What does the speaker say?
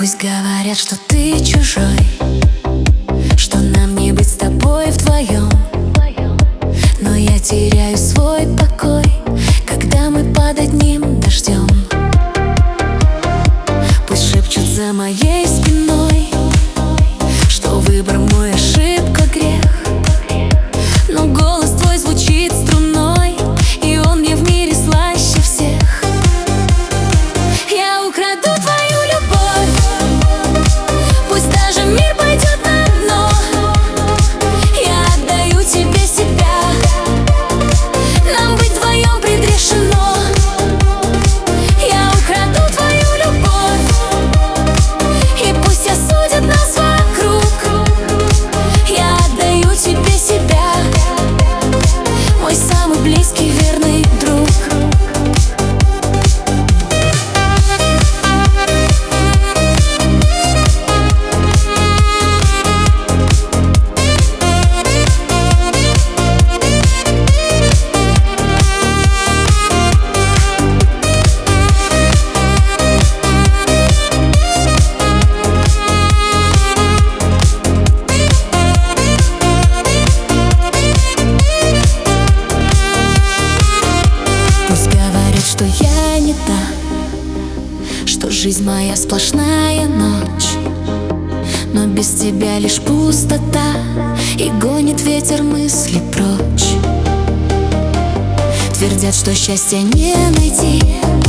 Пусть говорят, что ты чужой, что нам не быть с тобой вдвоем, но я теряю свой покой, когда мы под одним дождем. Пусть шепчут за моей спиной, что выбор мой ошибка, грех, но голос твой звучит струной, и он мне в мире слаще всех. Я украду твою любовь, пусть даже мир пойдет на дно. Я отдаю тебе себя, нам быть вдвоем предрешено. Я украду твою любовь, и пусть осудят нас вокруг. Я отдаю тебе себя, мой самый близкий верный друг. Что я не та, что жизнь моя сплошная ночь, но без тебя лишь пустота, и гонит ветер мысли прочь. Твердят, что счастья не найти,